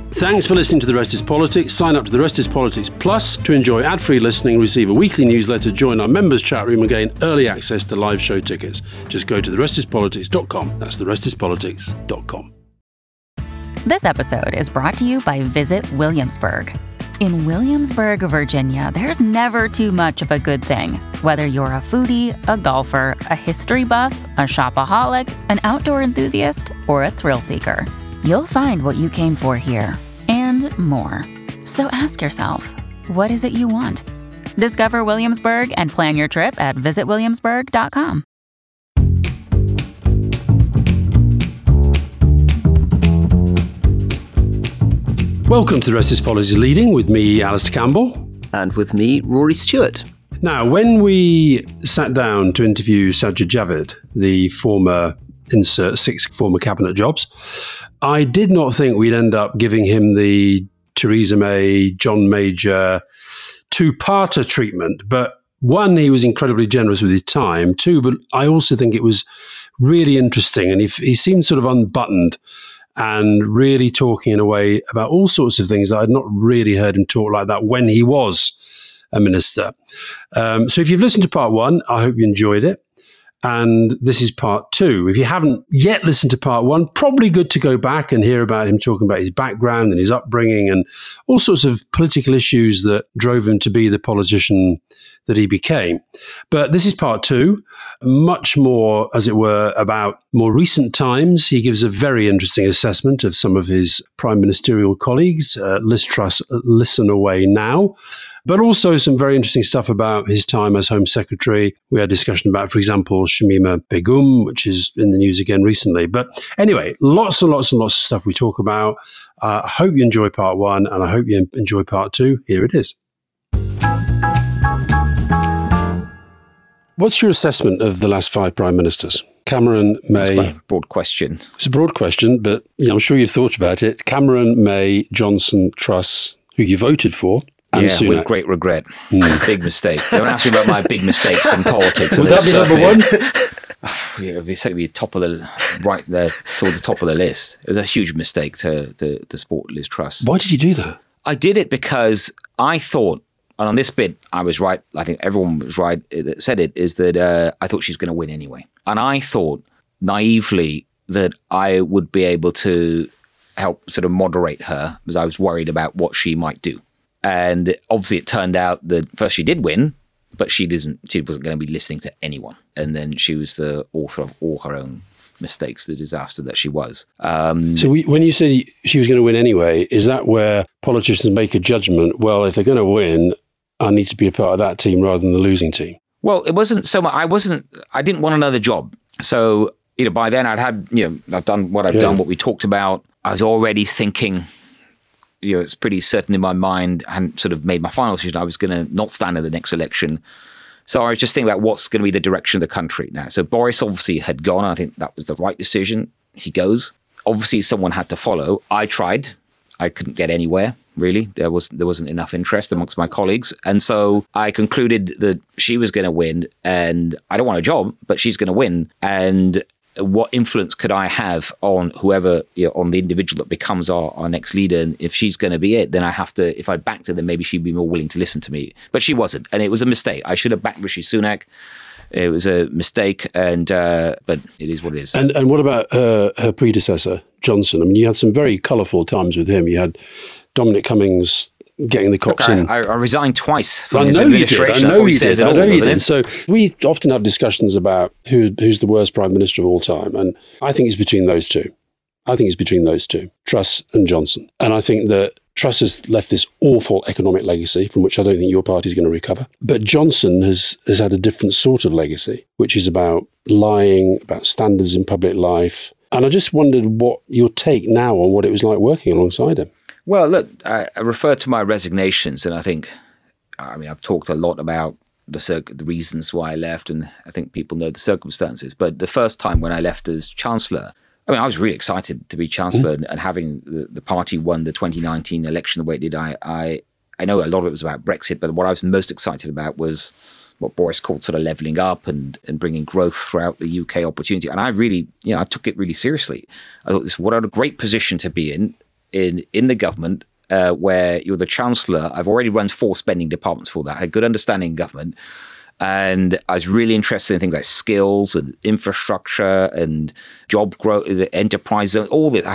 Thanks for listening to The Rest is Politics. Sign up to The Rest is Politics Plus to enjoy ad-free listening, receive a weekly newsletter, join our members' chat room and gain early access to live show tickets. Just go to therestispolitics.com. That's therestispolitics.com. This episode is brought to you by Visit Williamsburg. In Williamsburg, Virginia, there's never too much of a good thing. Whether you're a foodie, a golfer, a history buff, a shopaholic, an outdoor enthusiast, or a thrill seeker, you'll find what you came for here and more. So ask yourself, what is it you want? Discover Williamsburg and plan your trip at visitwilliamsburg.com. Welcome to The Rest is Politics Leading with me, Alistair Campbell. And with me, Rory Stewart. Now, when we sat down to interview Sajid Javid, the former insert 6 former cabinet jobs, I did not think we'd end up giving him the Theresa May, John Major two-parter treatment. But one, he was incredibly generous with his time. Two, but I also think it was really interesting. And he seemed sort of unbuttoned and really talking in a way about all sorts of things that I'd not really heard him talk like that when he was a minister. So if you've listened to part 1, I hope you enjoyed it. And this is part 2. If you haven't yet listened to part 1, probably good to go back and hear about him talking about his background and his upbringing and all sorts of political issues that drove him to be the politician that he became. But this is part 2, much more, as it were, about more recent times. He gives a very interesting assessment of some of his prime ministerial colleagues, Liz Truss, Listen Away Now, but also some very interesting stuff about his time as Home Secretary. We had a discussion about, for example, Shamima Begum, which is in the news again recently. But anyway, lots and lots and lots of stuff we talk about. I hope you enjoy part 1 and I hope you enjoy part 2. Here it is. What's your assessment of the last 5 prime ministers? Cameron, May... It's a broad question. It's a broad question, but I'm sure you've thought about it. Cameron, May, Johnson, Truss, who you voted for, and Sunak. With great regret. Big mistake. Don't ask me about my big mistakes in politics. Would that be number 1? Yeah, it'd be top of the right there towards the top of the list. It was a huge mistake to support Liz Truss. Why did you do that? I did it because I thought, and on this bit I was right, I think everyone was right that said it, is that I thought she was going to win anyway. And I thought naively that I would be able to help sort of moderate her because I was worried about what she might do. And obviously it turned out that first she did win, but she wasn't going to be listening to anyone. And then she was the author of all her own mistakes, the disaster that she was. So when you say she was going to win anyway, is that where politicians make a judgment? Well, if they're going to win, I need to be a part of that team rather than the losing team. Well, it wasn't so much. I didn't want another job. So, by then I've done what I've done, what we talked about. I was already thinking, it's pretty certain in my mind, I hadn't sort of made my final decision. I was going to not stand in the next election. So I was just thinking about what's going to be the direction of the country now. So Boris obviously had gone. And I think that was the right decision. He goes. Obviously, someone had to follow. I tried. I couldn't get anywhere, really. There wasn't enough interest amongst my colleagues. And so I concluded that she was going to win. And I don't want a job, but she's going to win. And what influence could I have on whoever, on the individual that becomes our next leader? And if she's going to be it, then I have to, if I backed her, then maybe she'd be more willing to listen to me. But she wasn't. And it was a mistake. I should have backed Rishi Sunak. It was a mistake, but it is what it is. And what about her predecessor, Johnson? I mean, you had some very colourful times with him. You had Dominic Cummings getting the cops in. I resigned twice from his administration. I know you did. So we often have discussions about who's the worst prime minister of all time. And I think it's between those two. Truss and Johnson. And I think that Truss has left this awful economic legacy from which I don't think your party is going to recover. But Johnson has had a different sort of legacy, which is about lying, about standards in public life. And I just wondered what your take now on what it was like working alongside him. Well, look, I refer to my resignations, and I've talked a lot about the reasons why I left, and I think people know the circumstances. But the first time when I left as Chancellor, I was really excited to be Chancellor, and having the party won the 2019 election the way it did. I know a lot of it was about Brexit, but what I was most excited about was what Boris called sort of levelling up and bringing growth throughout the UK opportunity. And I really, I took it really seriously. I thought what a great position to be in. in the government where you're the Chancellor. I've already run 4 spending departments for that. I had good understanding in government. And I was really interested in things like skills and infrastructure and job growth, the enterprise, all this.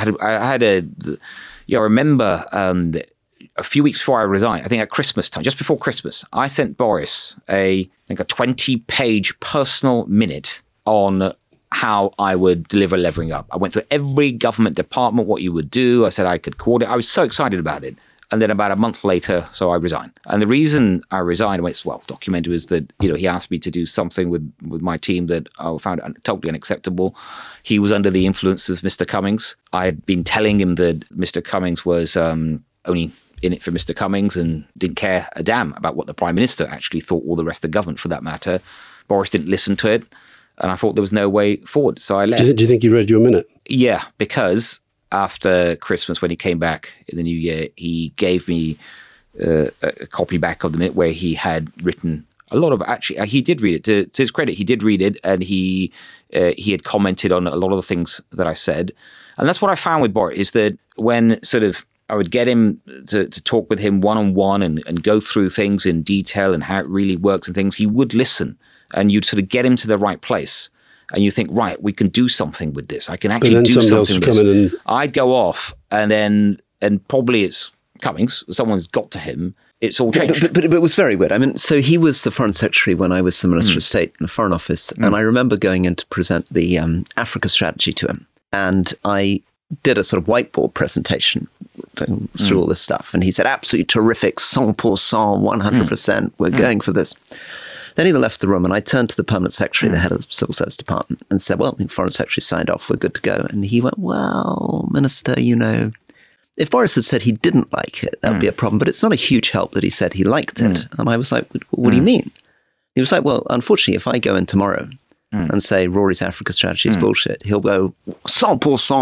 I remember a few weeks before I resigned, I think at Christmas time, just before Christmas, I sent Boris a 20-page personal minute on how I would deliver Levelling Up. I went through every government department, what you would do. I said I could coordinate. I was so excited about it. And then about a month later, so I resigned. And the reason I resigned, it's documented, was that he asked me to do something with my team that I found totally unacceptable. He was under the influence of Mr. Cummings. I had been telling him that Mr. Cummings was only in it for Mr. Cummings and didn't care a damn about what the Prime Minister actually thought, or the rest of the government for that matter. Boris didn't listen to it, and I thought there was no way forward, so I left. Do you think he read your minute? Yeah, because after Christmas, when he came back in the new year, he gave me a copy back of the minute where he had written a lot of, actually, he did read it. To his credit, he did read it, and he had commented on a lot of the things that I said. And that's what I found with Boris, is that when sort of I would get him to talk with him one-on-one and go through things in detail and how it really works and things, he would listen, and you'd sort of get him to the right place. And you think, right, we can do something with this. I can actually do something with this. I'd go off, and probably it's Cummings. Someone's got to him. It's all changed. But it was very weird. I mean, so he was the Foreign Secretary when I was the Minister of State in the Foreign Office. And I remember going in to present the Africa strategy to him. And I did a sort of whiteboard presentation through all this stuff. And he said, absolutely terrific, 100%, 100%. We're going for this. Then he left the room, and I turned to the Permanent Secretary, the head of the Civil Service Department, and said, well, the Foreign Secretary signed off, we're good to go. And he went, well, Minister, if Boris had said he didn't like it, that would be a problem. But it's not a huge help that he said he liked it. And I was like, what do you mean? He was like, well, unfortunately, if I go in tomorrow and say Rory's Africa strategy is bullshit, he'll go 100%,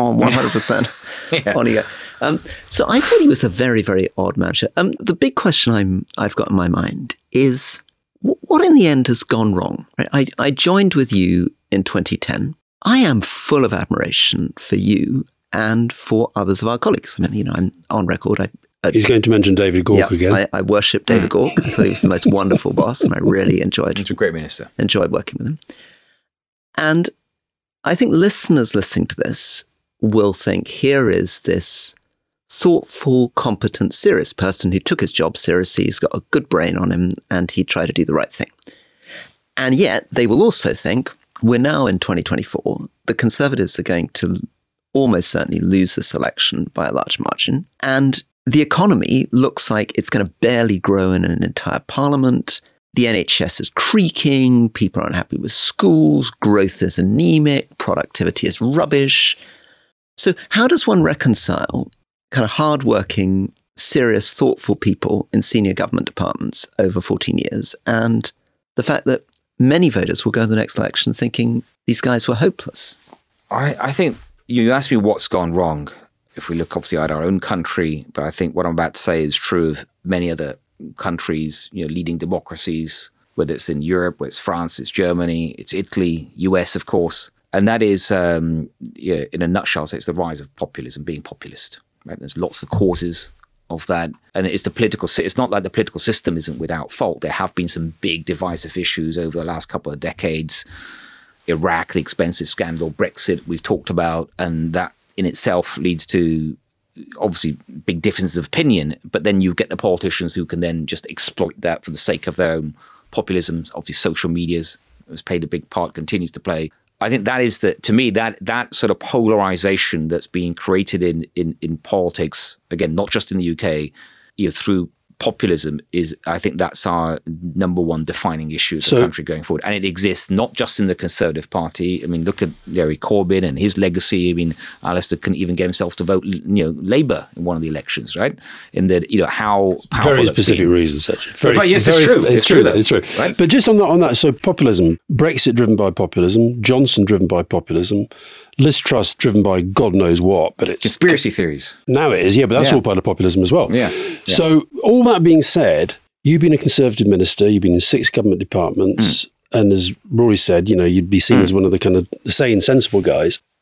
100% on you. So I thought he was a very, very odd manager. The big question I've got in my mind is, what in the end has gone wrong? I joined with you in 2010. I am full of admiration for you and for others of our colleagues. I mean, I'm on record. He's going to mention David Gauke again. I worship David Gauke. I thought he was the most wonderful boss, and I really enjoyed. He's a great minister. Enjoyed working with him. And I think listeners listening to this will think, here is this thoughtful, competent, serious person who took his job seriously. He's got a good brain on him, and he tried to do the right thing. And yet they will also think, we're now in 2024. The Conservatives are going to almost certainly lose this election by a large margin. And the economy looks like it's going to barely grow in an entire parliament. The NHS is creaking. People are unhappy with schools. Growth is anemic. Productivity is rubbish. So how does one reconcile kind of hardworking, serious, thoughtful people in senior government departments over 14 years and the fact that many voters will go to the next election thinking these guys were hopeless? I think you asked me what's gone wrong. If we look obviously at our own country, but I think what I'm about to say is true of many other countries, leading democracies, whether it's in Europe, whether it's France, it's Germany, it's Italy, US, of course. And that is, in a nutshell, so it's the rise of populism, being populist. Right? There's lots of causes of that. And it's it's not like the political system isn't without fault. There have been some big divisive issues over the last couple of decades. Iraq, the expensive scandal, Brexit, we've talked about, and that in itself leads to obviously big differences of opinion, but then you get the politicians who can then just exploit that for the sake of their own populism. Obviously social media's has played a big part, continues to play. I think that is to me, that sort of polarization that's being created in politics, again, not just in the UK, through populism is, I think that's our number one defining issue as a country going forward. And it exists not just in the Conservative Party. I mean, look at Jeremy Corbyn and his legacy. I mean, Alistair couldn't even get himself to vote, Labour in one of the elections, right? In that, how powerful very specific reasons, actually. Yes, it's true. It's true. It's true. Right? But just on that, so populism, Brexit driven by populism, Johnson driven by populism, Liz Truss driven by God knows what, but it's conspiracy theories. Now it is, but that's all part of populism as well. Yeah. So all that being said, you've been a Conservative minister, you've been in 6 government departments, and as Rory said, you'd be seen as one of the kind of sane, sensible guys.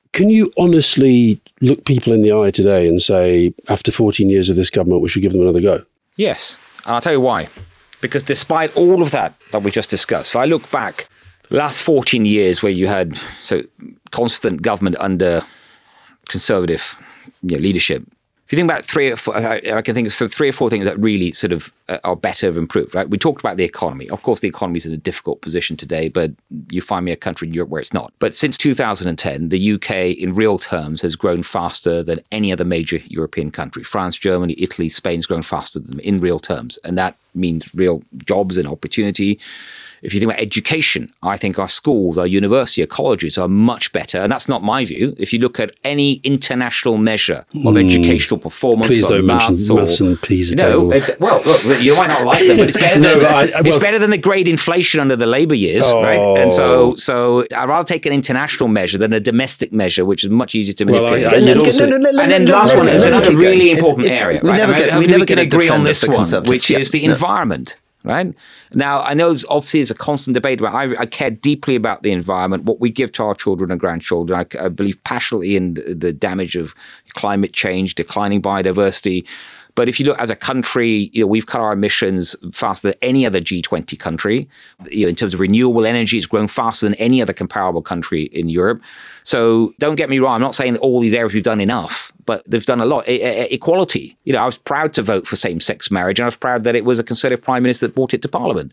Can you honestly look people in the eye today and say, after 14 years of this government, we should give them another go? Yes. And I'll tell you why. Because despite all of that we just discussed, if I look back, last 14 years where you had constant government under Conservative leadership, if you think about three or four, I can think of three or four things that really sort of are better, have improved, right? We talked about the economy. Of course, the economy is in a difficult position today, but you find me a country in Europe where it's not. But since 2010, the UK in real terms has grown faster than any other major European country. France, Germany, Italy, Spain's grown faster than them in real terms. And that means real jobs and opportunity. If you think about education, I think our schools, our university, our colleges are much better. And that's not my view. If you look at any international measure of educational performance, please don't mention maths and PISA tables. Well, look, you might not like them, but it's better, better than the great inflation under the Labour years, right? And so I'd rather take an international measure than a domestic measure, which is much easier to manipulate. And then the last one is another really important area, right? We can agree on this one, which is the environment. Right now, I know obviously there's a constant debate about. I care deeply about the environment, what we give to our children and grandchildren. I believe passionately in the damage of climate change, declining biodiversity. But if you look as a country, we've cut our emissions faster than any other G20 country. In terms of renewable energy, it's grown faster than any other comparable country in Europe. So don't get me wrong. I'm not saying that all these areas we've done enough, but they've done a lot. Equality. I was proud to vote for same-sex marriage, and I was proud that it was a Conservative Prime Minister that brought it to Parliament.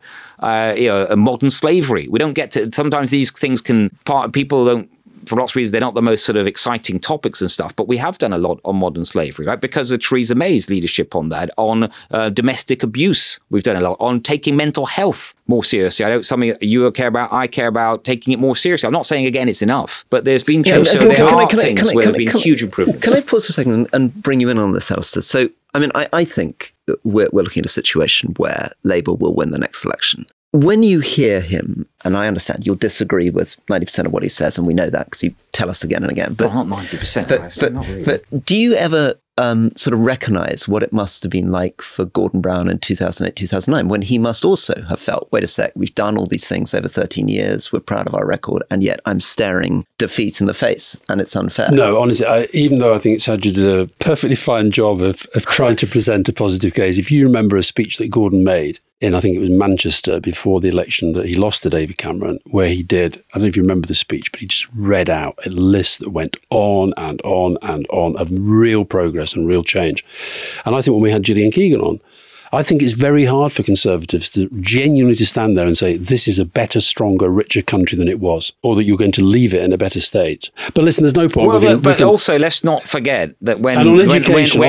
Modern slavery. We don't get to. Sometimes these things people don't. For lots of reasons, they're not the most sort of exciting topics and stuff, but we have done a lot on modern slavery, right? Because of Theresa May's leadership on that, on domestic abuse, we've done a lot, on taking mental health more seriously. I know it's something that you care about, I care about, taking it more seriously. I'm not saying, again, it's enough, but there's been change. So there are things where there have been huge improvements. Can I pause for a second and bring you in on this, Alistair? So, I mean, I think we're looking at a situation where Labour will win the next election. When you hear him, and I understand you'll disagree with 90% of what he says, and we know that because you tell us again and again. But not 90%. But do you ever sort of recognise what it must have been like for Gordon Brown in 2008, 2009, when he must also have felt, wait a sec, we've done all these things over 13 years, we're proud of our record, and yet I'm staring defeat in the face, and it's unfair. No, honestly, even though I think Sajid did a perfectly fine job of trying to present a positive case, if you remember a speech that Gordon made in, I think it was Manchester before the election that he lost to David Cameron, where he did, I don't know if you remember the speech, but he just read out a list that went on and on and on of real progress and real change. And I think when we had Gillian Keegan on, I think it's very hard for Conservatives to genuinely stand there and say, this is a better, stronger, richer country than it was, or that you're going to leave it in a better state. But listen, there's no point. Well, also, let's not forget that when Labour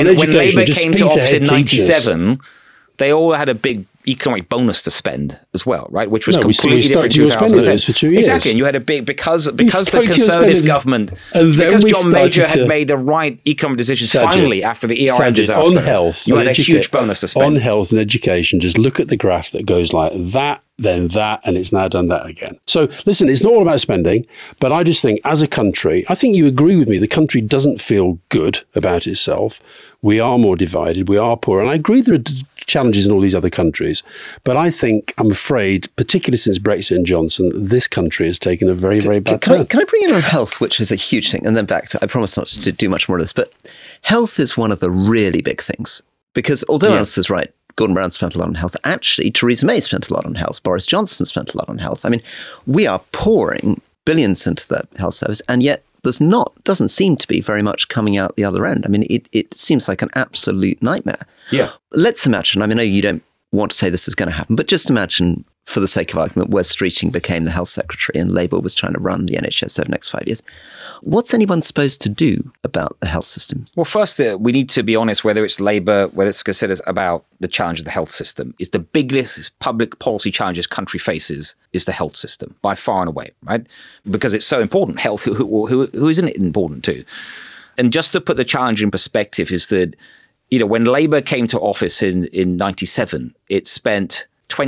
came to office in 97, they all had a big economic bonus to spend as well, right? Which was completely different in 2010. For 2 years. Exactly. And you had a big, because the Conservative government, because John Major had made the right economic decisions finally after the ERM disaster. On health, you had a huge bonus to spend. On health and education, just look at the graph that goes like that, then that, and it's now done that again. So listen, it's not all about spending, but I just think as a country, I think you agree with me, the country doesn't feel good about itself. We are more divided, we are poor, and I agree there are challenges in all these other countries, but I think, I'm afraid, particularly since Brexit and Johnson, this country has taken a very, very bad turn. Can I bring in on health, which is a huge thing, and then back to, I promise not to do much more of this, but health is one of the really big things, because although Alistair's right, Gordon Brown spent a lot on health. Actually, Theresa May spent a lot on health. Boris Johnson spent a lot on health. I mean, we are pouring billions into the health service, and yet doesn't seem to be very much coming out the other end. I mean, it seems like an absolute nightmare. Yeah. Let's imagine, I mean, I know you don't want to say this is going to happen, but just imagine, for the sake of argument, Wes Streeting became the health secretary and Labour was trying to run the NHS over the next 5 years. What's anyone supposed to do about the health system? Well, first, we need to be honest, whether it's Labour, whether it's considered about the challenge of the health system, is the biggest public policy challenge this country faces is the health system, by far and away, right? Because it's so important. Health, who isn't it important to? And just to put the challenge in perspective is that, when Labour came to office in 97, it spent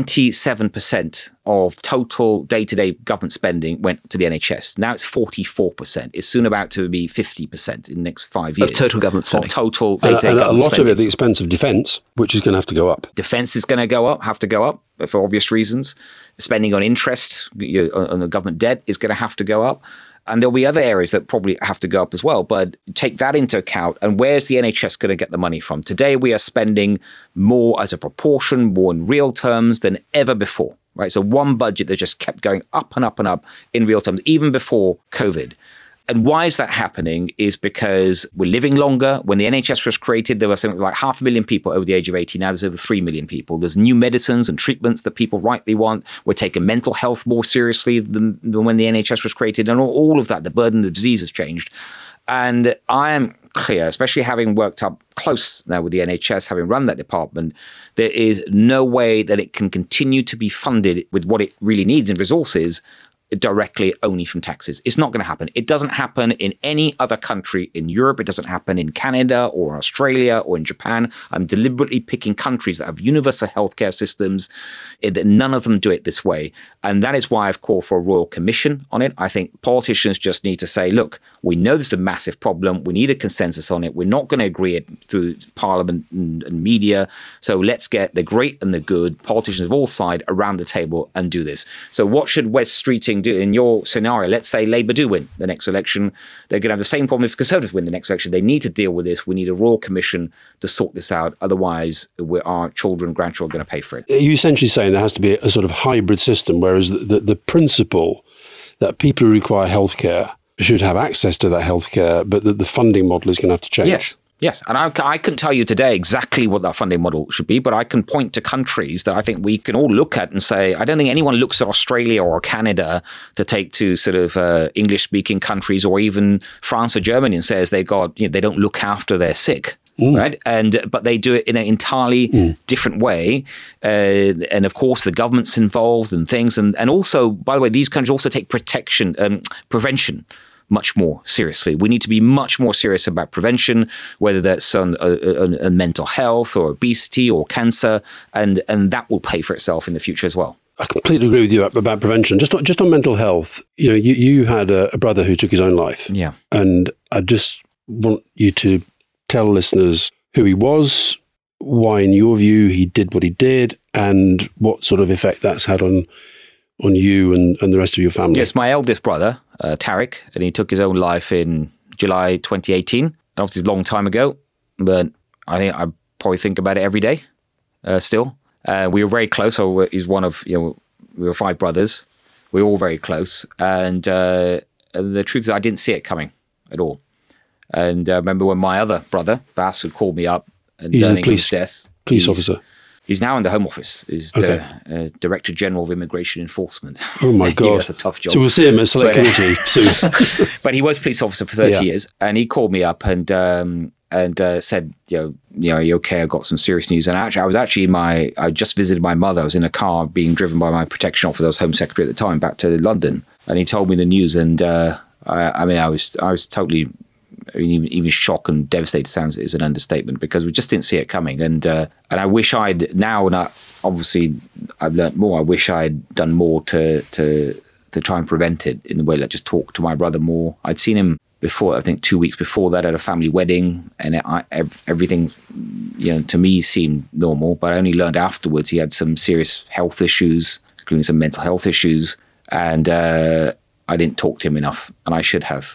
27% of total day-to-day government spending went to the NHS. Now it's 44%. It's soon about to be 50% in the next 5 years. Of total government spending. Of total day-to-day government spending. A lot of it at the expense of defence, which is going to have to go up. Defence is going to have to go up for obvious reasons. Spending on interest, on the government debt is going to have to go up. And there'll be other areas that probably have to go up as well. But take that into account. And where's the NHS going to get the money from? Today, we are spending more as a proportion, more in real terms than ever before. Right? So one budget that just kept going up and up and up in real terms, even before COVID. And why is that happening is because we're living longer. When the NHS was created, there were something like 500,000 people over the age of 80. Now there's over 3 million people. There's new medicines and treatments that people rightly want. We're taking mental health more seriously than when the NHS was created. And all of that, the burden of disease has changed. And I am clear, especially having worked up close now with the NHS, having run that department, there is no way that it can continue to be funded with what it really needs in resources directly only from taxes. It's not going to happen. It doesn't happen in any other country in Europe. It doesn't happen in Canada or Australia or in Japan. I'm deliberately picking countries that have universal healthcare systems. None of them do it this way. And that is why I've called for a royal commission on it. I think politicians just need to say, look, we know this is a massive problem. We need a consensus on it. We're not going to agree it through parliament and media. So let's get the great and the good politicians of all sides around the table and do this. So what should West Streeting do in your scenario? Let's say Labour do win the next election. They're going to have the same problem if Conservatives win the next election. They need to deal with this. We need a royal commission to sort this out. Otherwise, our children and grandchildren are going to pay for it. Are you essentially saying there has to be a sort of hybrid system, whereas the principle that people who require healthcare should have access to that healthcare, but that the funding model is going to have to change? Yes. And I couldn't tell you today exactly what that funding model should be, but I can point to countries that I think we can all look at and say, I don't think anyone looks at Australia or Canada to take to sort of English-speaking countries or even France or Germany and says they don't look after their sick. Right. But they do it in an entirely different way. And of course, the government's involved and things. And also, by the way, these countries also take prevention much more seriously. We need to be much more serious about prevention, whether that's on mental health or obesity or cancer. And that will pay for itself in the future as well. I completely agree with you about prevention. Just on mental health, you had a brother who took his own life. Yeah. And I just want you to tell listeners who he was, why, in your view, he did what he did, and what sort of effect that's had on you and the rest of your family. Yes, my eldest brother, Tariq, and he took his own life in July 2018. Obviously, it's a long time ago, but I probably think about it every day still. We were very close. So he's one of, we were 5 brothers. We were all very close. And the truth is I didn't see it coming at all. And I remember when my other brother, Bas, who called me up and learning his death. Police officer. He's now in the Home Office. He's the Director General of Immigration Enforcement. Oh my God. That's a tough job. So we'll see him at Select Committee soon. But he was police officer for 30 years. And he called me up and said, are you okay? I got some serious news. And I just visited my mother. I was in a car being driven by my protection officer. I was Home Secretary at the time, back to London. And he told me the news. And I was totally... even shocked and devastated sounds is an understatement, because we just didn't see it coming. And I wish I'd now, and obviously I've learned more. I wish I'd done more to try and prevent it in the way that just talk to my brother more. I'd seen him before, I think 2 weeks before that, at a family wedding, and everything, to me seemed normal. But I only learned afterwards he had some serious health issues, including some mental health issues, and I didn't talk to him enough, and I should have.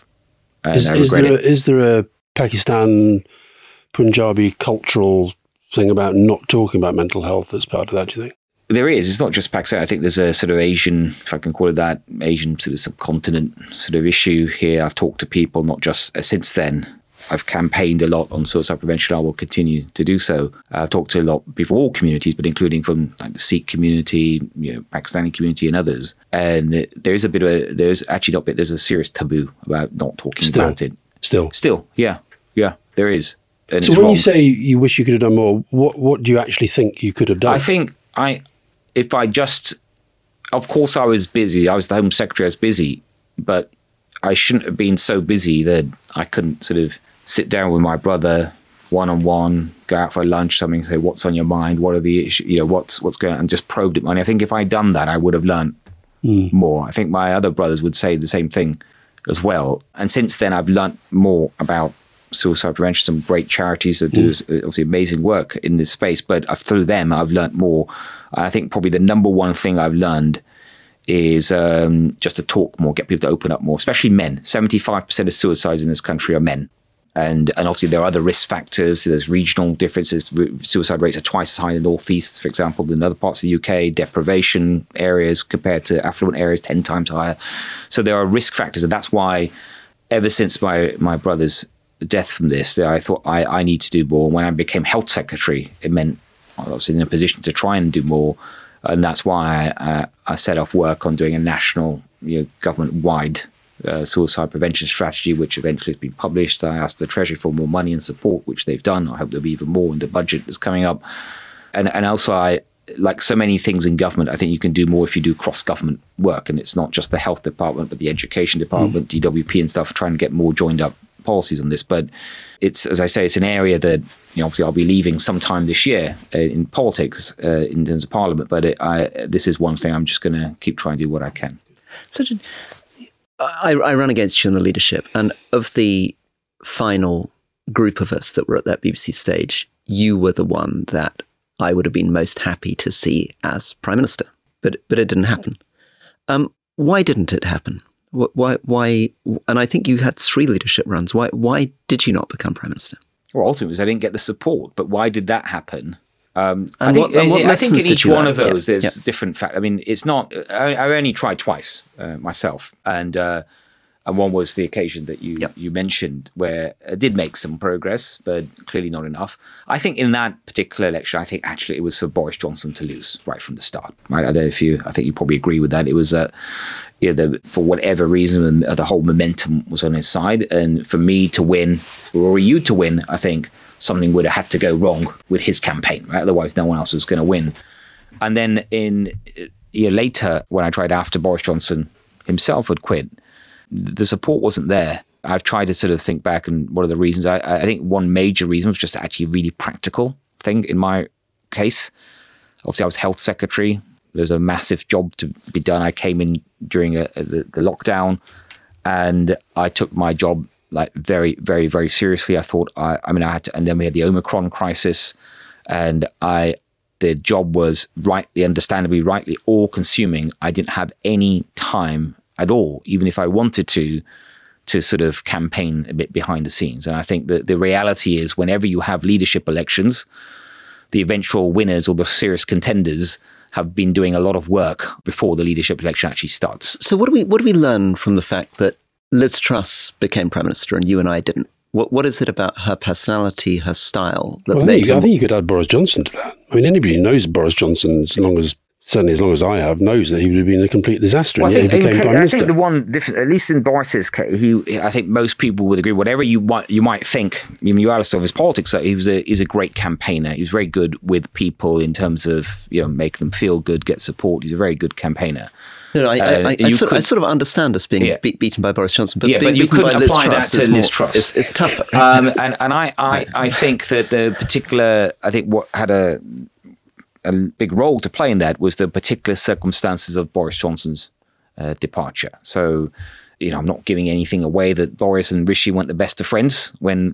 Is there a Pakistan Punjabi cultural thing about not talking about mental health as part of that, do you think? There is. It's not just Pakistan. I think there's a sort of Asian, if I can call it that, Asian sort of subcontinent sort of issue here. I've talked to people, not just since then. I've campaigned a lot on suicide prevention. I will continue to do so. I've talked to a lot of people, all communities, but including from like the Sikh community, Pakistani community, and others. And there's a serious taboo about not talking about it. Still, yeah, there is. And so when you say you wish you could have done more, what do you actually think you could have done? I think of course I was busy. I was the Home Secretary. I was busy, but I shouldn't have been so busy that I couldn't sort of sit down with my brother one-on-one, go out for lunch, something, say, what's on your mind? What are the issues? what's going on? And just probed it. And I think if I'd done that, I would have learned more. I think my other brothers would say the same thing as well. And since then, I've learned more about suicide prevention. Some great charities that do obviously amazing work in this space, but through them, I've learned more. I think probably the number one thing I've learned is just to talk more, get people to open up more, especially men. 75% of suicides in this country are men. And obviously there are other risk factors. There's regional differences. Suicide rates are twice as high in the Northeast, for example, than other parts of the UK. Deprivation areas compared to affluent areas 10 times higher. So there are risk factors. And that's why ever since my brother's death from this, I thought I need to do more. When I became health secretary, it meant I was in a position to try and do more. And that's why I set off work on doing a national, government-wide suicide prevention strategy, which eventually has been published. I asked the Treasury for more money and support, which they've done. I hope there'll be even more in the budget that's coming up. And also, like so many things in government, I think you can do more if you do cross-government work. And it's not just the health department, but the education department, DWP and stuff, trying to get more joined up policies on this. But it's, as I say, it's an area that obviously I'll be leaving sometime this year in politics in terms of Parliament. But this is one thing I'm just going to keep trying to do what I can. I ran against you in the leadership, and of the final group of us that were at that BBC stage, you were the one that I would have been most happy to see as Prime Minister. But it didn't happen. Why didn't it happen? Why? And I think you had 3 leadership runs. Why did you not become Prime Minister? Well, ultimately, it was I didn't get the support. But why did that happen? I think in each one of those, there's different factors. I mean, it's not. I only tried twice myself, and one was the occasion that you mentioned, where I did make some progress, but clearly not enough. I think in that particular election, I think actually it was for Boris Johnson to lose right from the start. Right? I don't know if I think you probably agree with that. It was for whatever reason, the whole momentum was on his side, and for me to win, or you to win, I think something would have had to go wrong with his campaign, right? Otherwise, no one else was going to win. And then in a year later, when I tried after Boris Johnson himself had quit, the support wasn't there. I've tried to sort of think back, and what are the reasons? I think one major reason was just actually a really practical thing in my case. Obviously, I was health secretary. There's a massive job to be done. I came in during the lockdown, and I took my job like very, very, very seriously. I thought I had to, and then we had the Omicron crisis, and the job was understandably rightly all consuming. I didn't have any time at all, even if I wanted to sort of campaign a bit behind the scenes. And I think that the reality is whenever you have leadership elections, the eventual winners or the serious contenders have been doing a lot of work before the leadership election actually starts. So what do we learn from the fact that Liz Truss became Prime Minister and you and I didn't? What is it about her personality, her style that made him? I think you could add Boris Johnson to that. I mean, anybody who knows Boris Johnson, certainly as long as I have, knows that he would have been a complete disaster. Well, he became Prime Minister. I think the one difference, at least in Boris's case, I think most people would agree. Whatever you might think, regardless of his politics, that he's a great campaigner. He was very good with people in terms of make them feel good, get support. He's a very good campaigner. No, I sort of understand us being beaten by Boris Johnson, but being beaten by Liz Truss is tougher. And I think that the particular, what had a big role to play in that was the particular circumstances of Boris Johnson's departure. So, I'm not giving anything away that Boris and Rishi weren't the best of friends when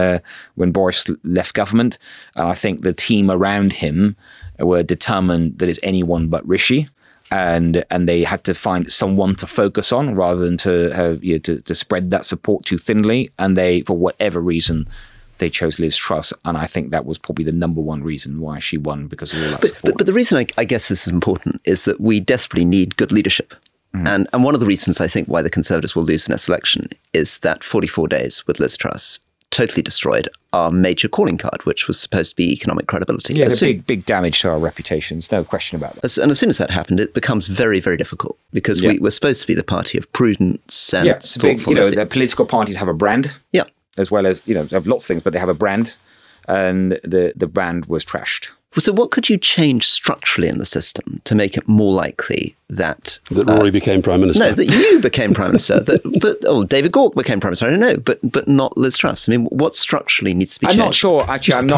Boris left government. And I think the team around him were determined that it's anyone but Rishi. And they had to find someone to focus on rather than to have to spread that support too thinly. And they, for whatever reason, they chose Liz Truss. And I think that was probably the number one reason why she won, because of all that support. But the reason I guess this is important is that we desperately need good leadership. Mm. And one of the reasons I think why the Conservatives will lose the next election is that 44 days with Liz Truss totally destroyed our major calling card, which was supposed to be economic credibility. Yeah, big damage to our reputations, no question about that. And as soon as that happened, it becomes very, very difficult because we're supposed to be the party of prudence and thoughtfulness. The political parties have a brand, as well as, they have lots of things, but they have a brand, and the brand was trashed. So what could you change structurally in the system to make it more likely that Rory became Prime Minister? No, that you became Prime Minister. that David Gauke became Prime Minister. I don't know, but not Liz Truss. I mean, what structurally needs to be changed? I'm not sure. Actually,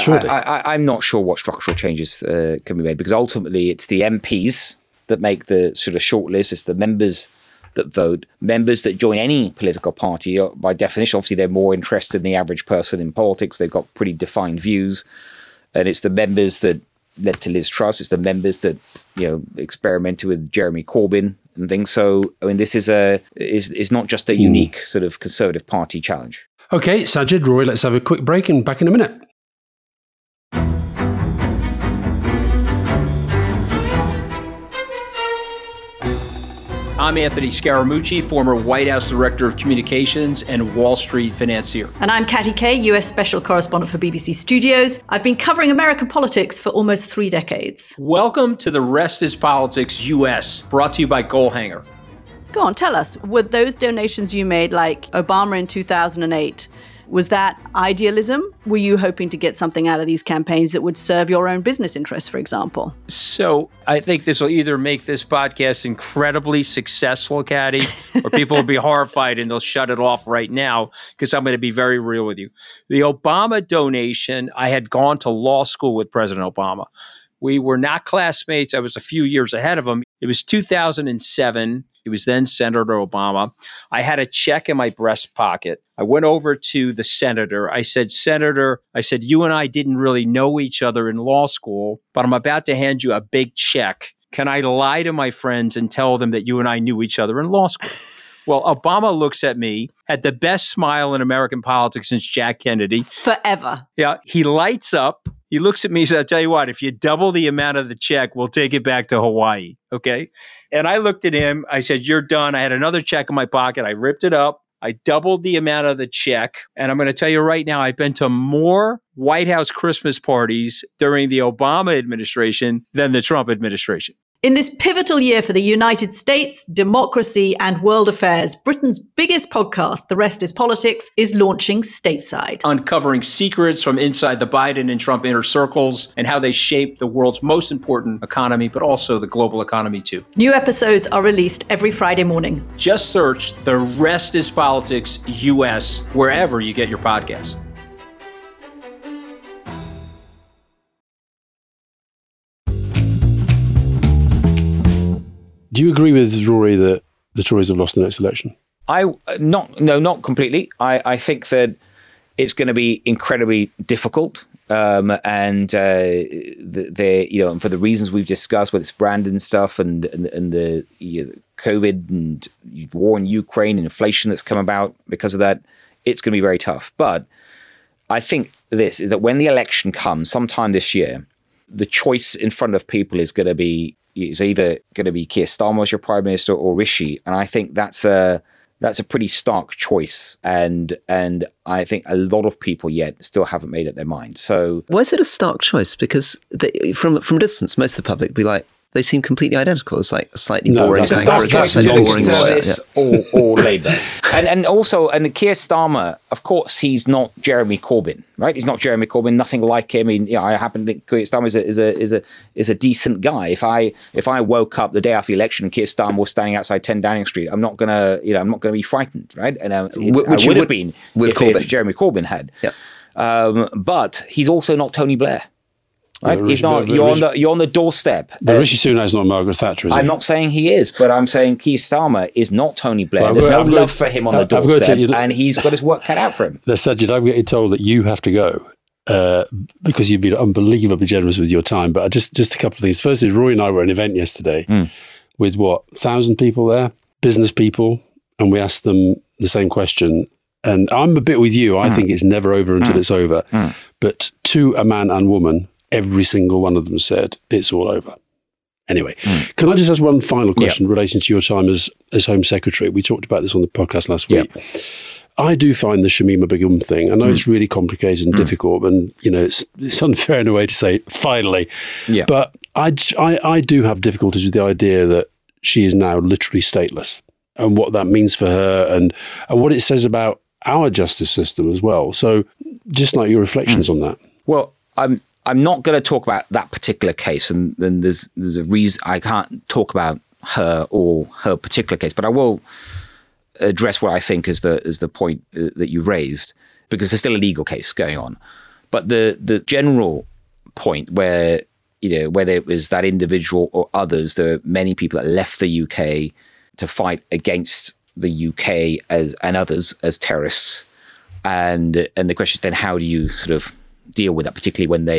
I'm not sure what structural changes can be made, because ultimately it's the MPs that make the sort of short list. It's the members that vote. Members that join any political party, by definition, obviously they're more interested than the average person in politics. They've got pretty defined views. And it's the members that led to Liz Truss. It's the members that, experimented with Jeremy Corbyn and things. So, I mean, this is not just a unique sort of Conservative Party challenge. Okay, Sajid, Rory, let's have a quick break and back in a minute. I'm Anthony Scaramucci, former White House Director of Communications and Wall Street financier. And I'm Katty Kay, US Special Correspondent for BBC Studios. I've been covering American politics for almost 3 decades. Welcome to The Rest is Politics US, brought to you by Goalhanger. Go on, tell us, were those donations you made, like Obama in 2008, was that idealism? Were you hoping to get something out of these campaigns that would serve your own business interests, for example? So I think this will either make this podcast incredibly successful, Katty, or people will be horrified and they'll shut it off right now, because I'm going to be very real with you. The Obama donation, I had gone to law school with President Obama. We were not classmates. I was a few years ahead of him. It was 2007. He was then Senator Obama. I had a check in my breast pocket. I went over to the senator. I said, Senator, you and I didn't really know each other in law school, but I'm about to hand you a big check. Can I lie to my friends and tell them that you and I knew each other in law school? Well, Obama looks at me, had the best smile in American politics since Jack Kennedy. Forever. Yeah, he lights up. He looks at me and says, I'll tell you what, if you double the amount of the check, we'll take it back to Hawaii. Okay. And I looked at him. I said, you're done. I had another check in my pocket. I ripped it up. I doubled the amount of the check. And I'm going to tell you right now, I've been to more White House Christmas parties during the Obama administration than the Trump administration. In this pivotal year for the United States, democracy, and world affairs, Britain's biggest podcast, The Rest is Politics, is launching stateside. Uncovering secrets from inside the Biden and Trump inner circles and how they shape the world's most important economy, but also the global economy too. New episodes are released every Friday morning. Just search The Rest is Politics US wherever you get your podcasts. Do you agree with Rory that the Tories have lost the next election? Not completely. I think that it's going to be incredibly difficult, and for the reasons we've discussed, whether it's Brandon stuff and the COVID and war in Ukraine and inflation that's come about because of that, it's going to be very tough. But I think this is that when the election comes sometime this year, the choice in front of people is either going to be Keir Starmer as your prime minister or Rishi, and I think that's a pretty stark choice, and I think a lot of people yet still haven't made up their mind. So why is it a stark choice? Because from a distance, most of the public would be like, they seem completely identical. It's like a slightly boring or Labour. And also Keir Starmer, of course, he's not Jeremy Corbyn, right? He's not Jeremy Corbyn, nothing like him. I mean, I happen to think Keir Starmer is a decent guy. If I woke up the day after the election and Keir Starmer was standing outside 10 Downing Street, I'm not gonna be frightened, right? And I would have been if Jeremy Corbyn had. Yeah. But he's also not Tony Blair. Right? He's not. You're on the doorstep. But Rishi Sunak's not Margaret Thatcher, is he? I'm not saying he is, but I'm saying Keir Starmer is not Tony Blair. Well, there's no love for him on the doorstep, and he's got his work cut out for him. Sajid, I'm getting told that you have to go because you've been unbelievably generous with your time. But just a couple of things. First is Rory and I were at an event yesterday with 1,000 people there, business people, and we asked them the same question. And I'm a bit with you. I think it's never over until it's over. But to a man and woman, every single one of them said, it's all over. Anyway, can I just ask one final question relating to your time as Home Secretary? We talked about this on the podcast last week. I do find the Shamima Begum thing, I know it's really complicated and difficult, and it's unfair in a way to say, finally. Yeah. But I do have difficulties with the idea that she is now literally stateless, and what that means for her, and what it says about our justice system as well. So just like your reflections on that. Well, I'm not going to talk about that particular case, and then there's a reason I can't talk about her or her particular case, but I will address what I think is the point that you raised, because there's still a legal case going on. But the general point where whether it was that individual or others, there are many people that left the UK to fight against the UK and others as terrorists, and the question is then how do you sort of deal with that, particularly when they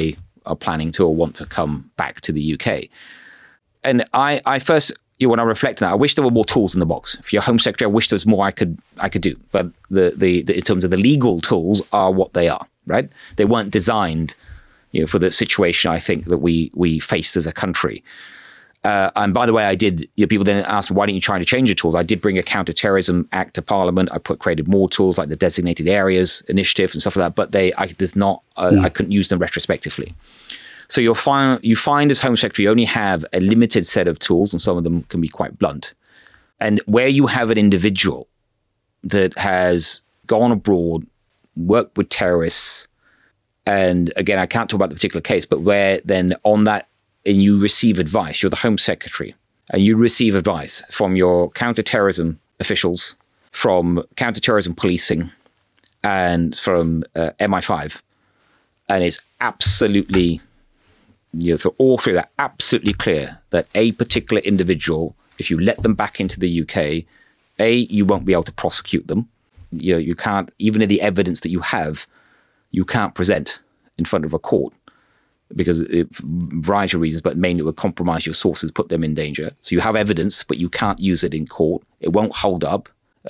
are planning to or want to come back to the UK. And I first, when I reflect on that, I wish there were more tools in the box. If you're Home Secretary, I wish there was more I could do. But the in terms of the legal tools are what they are, right? They weren't designed, for the situation I think that we faced as a country. And by the way, I did. People then asked me, why didn't you try to change the tools? I did bring a Counter-Terrorism Act to Parliament. I created more tools like the Designated Areas Initiative and stuff like that. But I couldn't use them retrospectively. So you find as Home Secretary, you only have a limited set of tools, and some of them can be quite blunt. And where you have an individual that has gone abroad, worked with terrorists, and again, I can't talk about the particular case, but where then on that, and you receive advice, you're the Home Secretary, and you receive advice from your counter-terrorism officials, from counter-terrorism policing, and from MI5. And it's absolutely, so all three are absolutely clear that a particular individual, if you let them back into the UK, you won't be able to prosecute them. You can't, even in the evidence that you have, you can't present in front of a court, because a variety of reasons, but mainly it would compromise your sources, put them in danger. So you have evidence, but you can't use it in court. It won't hold up.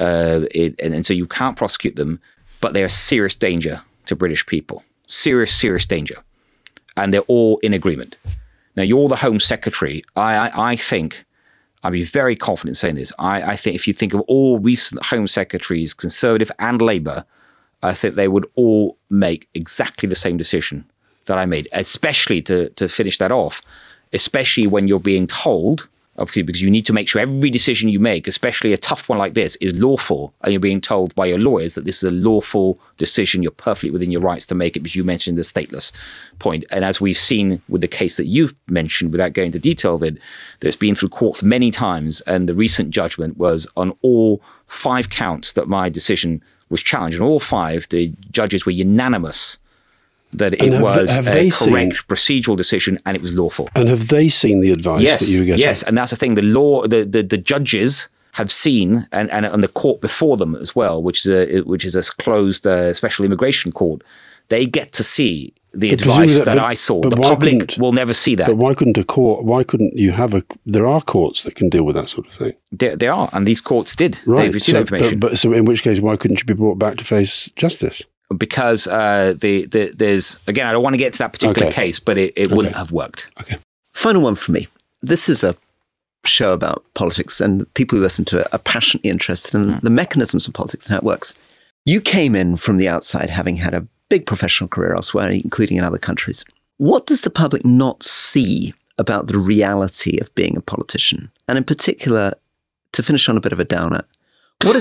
And so you can't prosecute them, but they're a serious danger to British people. Serious danger. And they're all in agreement. Now, you're the Home Secretary. I think, I'd be very confident saying this, I think if you think of all recent Home Secretaries, Conservative and Labour, I think they would all make exactly the same decision that I made, especially to finish that off, especially when you're being told, obviously, because you need to make sure every decision you make, especially a tough one like this, is lawful, and you're being told by your lawyers that this is a lawful decision, you're perfectly within your rights to make it, because you mentioned the stateless point. And as we've seen with the case that you've mentioned, without going into detail of it, that's been through courts many times, and the recent judgment was on all 5 counts that my decision was challenged. And all 5, the judges were unanimous that it was a correct procedural decision and it was lawful. And have they seen the advice that you were getting? Yes, and that's the thing. The judges have seen, and the court before them as well, which is a closed special immigration court. They get to see the advice that I saw. The public will never see that. But why couldn't you have there are courts that can deal with that sort of thing? There are, and these courts did. Right. They've received that information. But so in which case, why couldn't you be brought back to face justice? Because there's, again, I don't want to get to that particular case, but it wouldn't have worked. Okay. Final one for me. This is a show about politics, and people who listen to it are passionately interested in the mechanisms of politics and how it works. You came in from the outside, having had a big professional career elsewhere, including in other countries. What does the public not see about the reality of being a politician? And in particular, to finish on a bit of a downer, what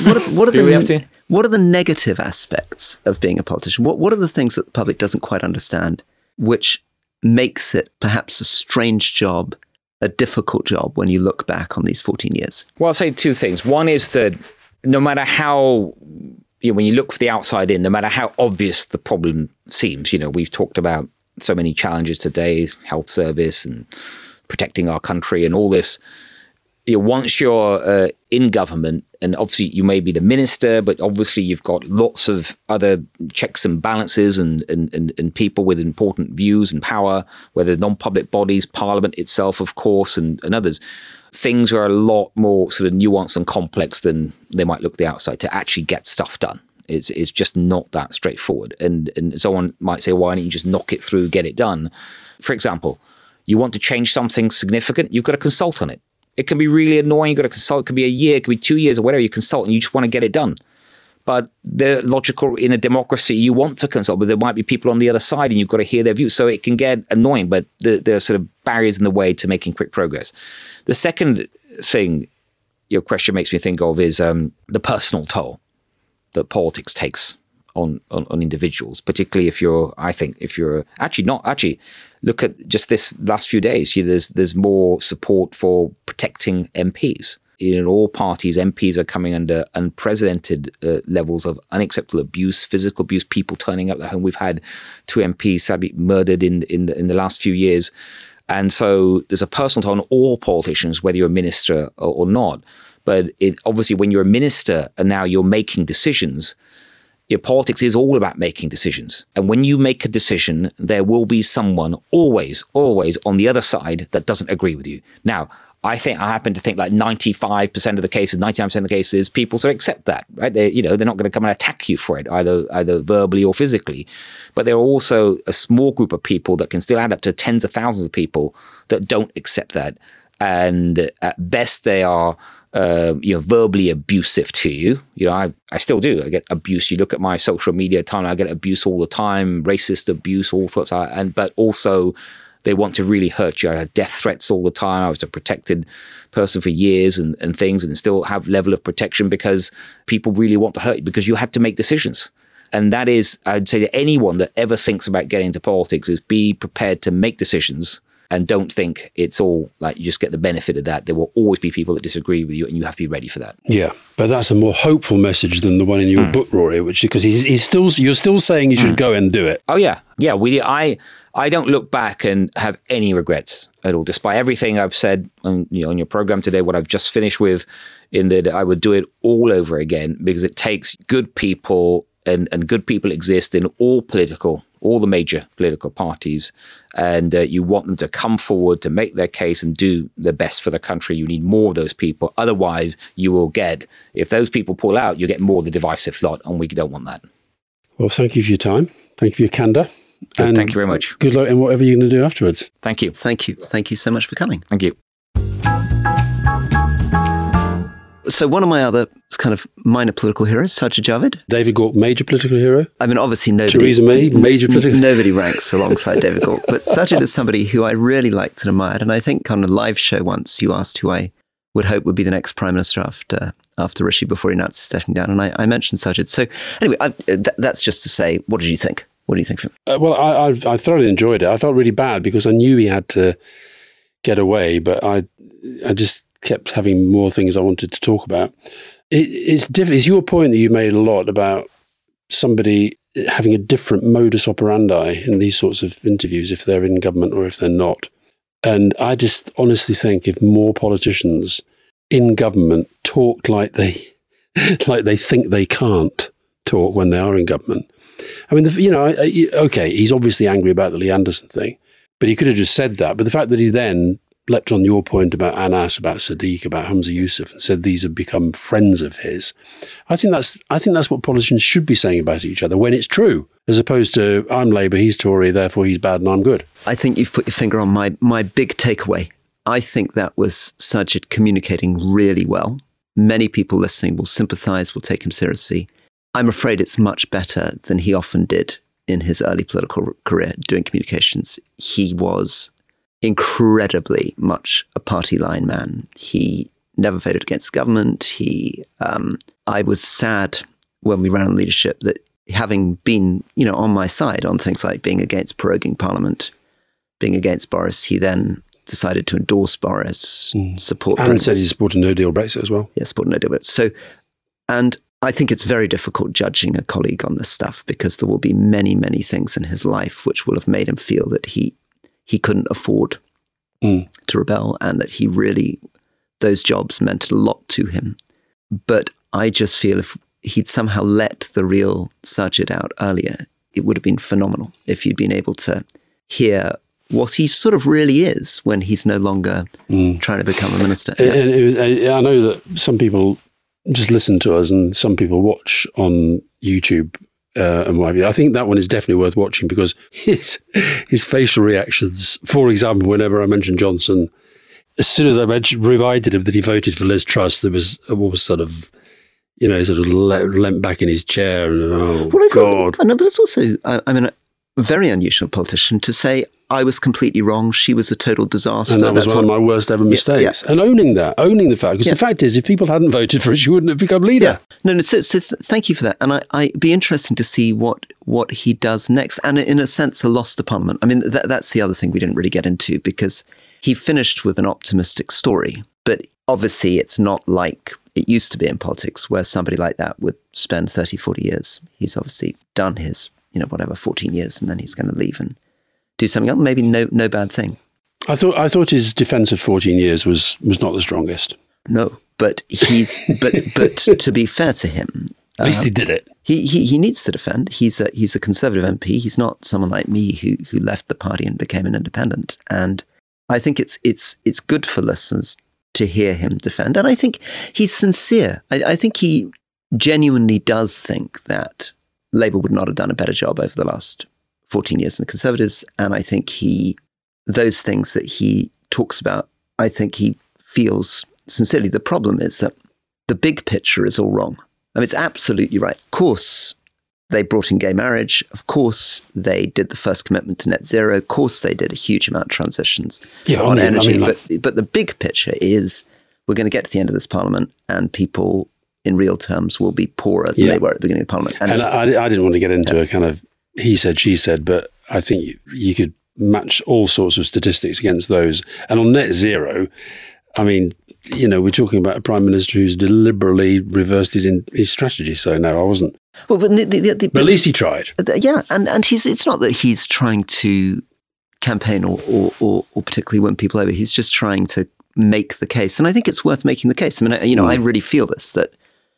are the negative aspects of being a politician? What are the things that the public doesn't quite understand, which makes it perhaps a strange job, a difficult job when you look back on these 14 years? Well, I'll say 2 things. One is that no matter how, when you look from the outside in, no matter how obvious the problem seems, we've talked about so many challenges today, health service and protecting our country and all this. Once you're in government, and obviously you may be the minister, but obviously you've got lots of other checks and balances and people with important views and power, whether non-public bodies, Parliament itself, of course, and others. Things are a lot more sort of nuanced and complex than they might look the outside to actually get stuff done. It's just not that straightforward. And someone might say, why don't you just knock it through, get it done? For example, you want to change something significant, you've got to consult on it. It can be really annoying. You've got to consult. It could be a year, it could be 2 years or whatever. You consult and you just want to get it done. But the logical, in a democracy, you want to consult, but there might be people on the other side and you've got to hear their views. So it can get annoying, but there are sort of barriers in the way to making quick progress. The second thing your question makes me think of is the personal toll that politics takes on individuals, particularly if you're look at just this last few days. There's more support for protecting MPs. In all parties, MPs are coming under unprecedented levels of unacceptable abuse, physical abuse, people turning up at home. We've had 2 MPs sadly murdered in the last few years. And so there's a personal toll on all politicians, whether you're a minister or not. But obviously when you're a minister and now you're making decisions, Politics is all about making decisions. And when you make a decision, there will be someone always on the other side that doesn't agree with you. Now, I happen to think like 95% of the cases, 99% of the cases, people sort of accept that, right? They're not going to come and attack you for it, either verbally or physically. But there are also a small group of people that can still add up to tens of thousands of people that don't accept that. And at best, they are verbally abusive to you. I still do. I get abuse. You look at my social media timeline, I get abuse all the time, racist abuse, all sorts of, but also they want to really hurt you. I had death threats all the time. I was a protected person for years and things, and still have level of protection because people really want to hurt you because you have to make decisions. And that is, I'd say to anyone that ever thinks about getting into politics is be prepared to make decisions and don't think it's all like you just get the benefit of that. There will always be people that disagree with you and you have to be ready for that. Yeah, but that's a more hopeful message than the one in your book, Rory, which because you're still saying you should go and do it. Oh, yeah. Yeah, I don't look back and have any regrets at all, despite everything I've said on your program today, what I've just finished with, in that I would do it all over again because it takes good people and good people exist in all the major political parties, and you want them to come forward to make their case and do their best for the country. You need more of those people. Otherwise, you will get, if those people pull out, you get more of the divisive lot, and we don't want that. Well, thank you for your time. Thank you for your candor. And thank you very much. Good luck in whatever you're going to do afterwards. Thank you. Thank you. Thank you so much for coming. Thank you. So one of my other kind of minor political heroes, Sajid Javid. David Gauke, major political hero. I mean, obviously nobody... Theresa May, major political... Nobody ranks alongside David Gauke. But Sajid is somebody who I really liked and admired. And I think on a live show once, you asked who I would hope would be the next Prime Minister after Rishi before he announced stepping down. And I mentioned Sajid. So anyway, that's just to say, what did you think? What do you think of him? Well, I thoroughly enjoyed it. I felt really bad because I knew he had to get away, but I just kept having more things I wanted to talk about. It's different. It's your point that you made a lot about somebody having a different modus operandi in these sorts of interviews, if they're in government or if they're not. And I just honestly think if more politicians in government talked like they think they can't talk when they are in government. I mean, okay, he's obviously angry about the Lee Anderson thing, but he could have just said that. But the fact that he then leapt on your point about Anas, about Sadiq, about Hamza Yusuf, and said these have become friends of his, I think that's what politicians should be saying about each other when it's true, as opposed to I'm Labour, he's Tory, therefore he's bad and I'm good. I think you've put your finger on my big takeaway. I think that was Sajid communicating really well. Many people listening will sympathise, will take him seriously. I'm afraid it's much better than he often did in his early political career doing communications. He was incredibly much a party line man. He never voted against government. I was sad when we ran on leadership that having been, on my side on things like being against proroguing Parliament, being against Boris, he then decided to endorse Boris, support... And said he supported no-deal Brexit as well. Yeah, supported no-deal Brexit. So, and I think it's very difficult judging a colleague on this stuff because there will be many, many things in his life which will have made him feel that he couldn't afford to rebel and that those jobs meant a lot to him. But I just feel if he'd somehow let the real Sajid out earlier, it would have been phenomenal if you'd been able to hear what he sort of really is when he's no longer trying to become a minister. Yeah. And I know that some people just listen to us and some people watch on YouTube and what have you. I think that one is definitely worth watching because his facial reactions, for example, whenever I mentioned Johnson, as soon as I reminded him that he voted for Liz Truss, there was sort of leant back in his chair and, God. I know, but it's also, a very unusual politician to say, I was completely wrong. She was a total disaster. And that was one of my worst ever mistakes. Yeah. And owning the fact. Because the fact is, if people hadn't voted for her, she wouldn't have become leader. Yeah. No, so thank you for that. And I'd be interesting to see what he does next. And in a sense, a loss to Parliament. I mean, that's the other thing we didn't really get into because he finished with an optimistic story. But obviously, it's not like it used to be in politics where somebody like that would spend 30, 40 years. He's obviously done his, 14 years and then he's going to leave and do something else, maybe no bad thing. I thought his defence of 14 years was not the strongest. No, but but to be fair to him, At least he did it. He needs to defend. He's a Conservative MP. He's not someone like me who left the party and became an independent. And I think it's good for listeners to hear him defend. And I think he's sincere. I think he genuinely does think that Labour would not have done a better job over the last 14 years than the Conservatives. And I think those things that he talks about, I think he feels sincerely. The problem is that the big picture is all wrong. I mean, it's absolutely right. Of course, they brought in gay marriage. Of course, they did the first commitment to net zero. Of course, they did a huge amount of transitions on energy. But the big picture is we're going to get to the end of this parliament and people in real terms will be poorer than they were at the beginning of the parliament. And I didn't want to get into a kind of he said, she said, but I think you could match all sorts of statistics against those. And on net zero, I mean, we're talking about a prime minister who's deliberately reversed his strategy. So no, I wasn't. Well, but at least he tried. Yeah, and it's not that he's trying to campaign or particularly win people over. He's just trying to make the case, and I think it's worth making the case. I mean, I really feel this, that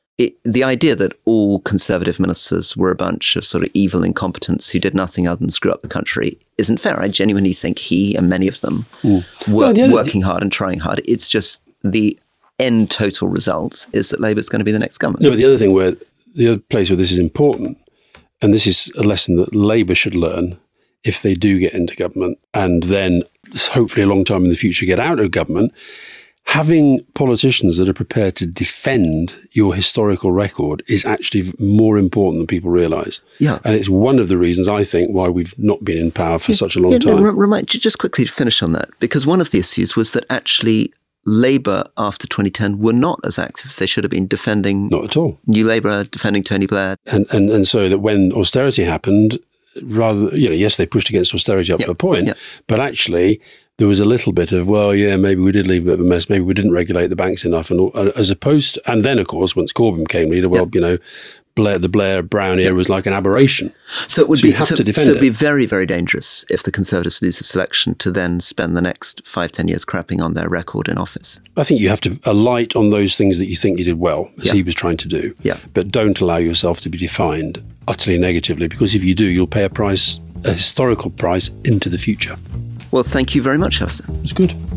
the idea that all Conservative ministers were a bunch of sort of evil incompetents who did nothing other than screw up the country isn't fair. I genuinely think he and many of them were working hard and trying hard. It's just the end total result is that Labour's going to be the next government. No, but the other place where this is important, and this is a lesson that Labour should learn if they do get into government and then hopefully a long time in the future get out of government, having politicians that are prepared to defend your historical record is actually more important than people realise. Yeah. And it's one of the reasons, I think, why we've not been in power for such a long time. Just quickly to finish on that, because one of the issues was that actually Labour after 2010 were not as active as they should have been defending. Not at all. New Labour, defending Tony Blair. And so that when austerity happened, rather, yes, they pushed against austerity up to a point, but actually there was a little bit of, maybe we did leave a bit of a mess, maybe we didn't regulate the banks enough, and as opposed to, and then of course once Corbyn became leader, the Blair Brown era was like an aberration. So it would be very, very dangerous if the Conservatives lose this election to then spend the next 5-10 years crapping on their record in office. I think you have to alight on those things that you think you did well, as he was trying to do. Yeah. But don't allow yourself to be defined utterly negatively, because if you do, you'll pay a historical price into the future. Well, thank you very much, Alistair. It's good.